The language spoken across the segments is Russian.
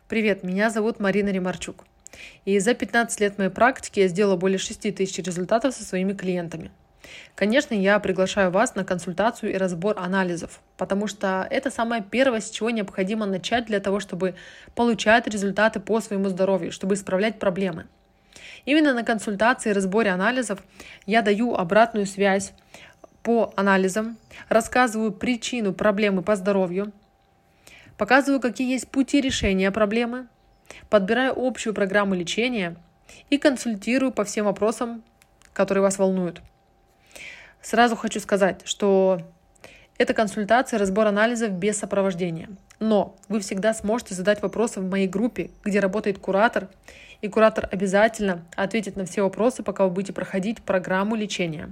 Привет, меня зовут Марина Ремарчук. И за 15 лет моей практики я сделала более 6000 результатов со своими клиентами. Конечно, я приглашаю вас на консультацию и разбор анализов, потому что это самое первое, с чего необходимо начать для того, чтобы получать результаты по своему здоровью, чтобы исправлять проблемы. Именно на консультации и разборе анализов я даю обратную связь по анализам, рассказываю причину проблемы по здоровью, показываю, какие есть пути решения проблемы, подбираю общую программу лечения и консультирую по всем вопросам, которые вас волнуют. Сразу хочу сказать, что это консультация, разбор анализов без сопровождения. Но вы всегда сможете задать вопросы в моей группе, где работает куратор, и куратор обязательно ответит на все вопросы, пока вы будете проходить программу лечения.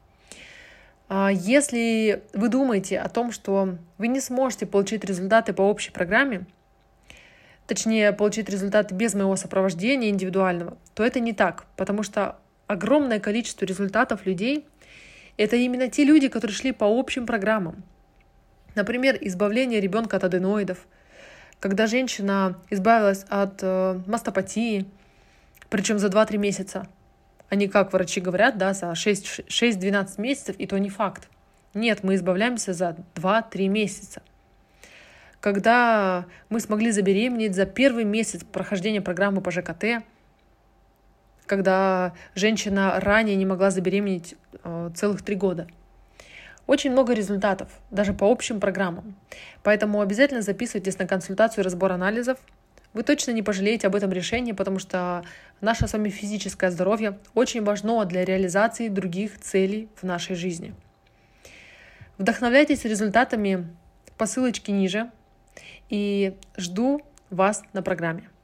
Если вы думаете о том, что вы не сможете получить результаты по общей программе, точнее, получить результаты без моего сопровождения индивидуального, то это не так, потому что огромное количество результатов людей — это именно те люди, которые шли по общим программам. Например, избавление ребенка от аденоидов, когда женщина избавилась от мастопатии, причем за 2-3 месяца. А не как врачи говорят, да, за 6-12 месяцев, и то не факт. Нет, мы избавляемся за 2-3 месяца. Когда мы смогли забеременеть за первый месяц прохождения программы по ЖКТ, когда женщина ранее не могла забеременеть целых 3 года. Очень много результатов, даже по общим программам. Поэтому обязательно записывайтесь на консультацию и разбор анализов. Вы точно не пожалеете об этом решении, потому что наше с вами физическое здоровье очень важно для реализации других целей в нашей жизни. Вдохновляйтесь результатами по ссылочке ниже и жду вас на программе.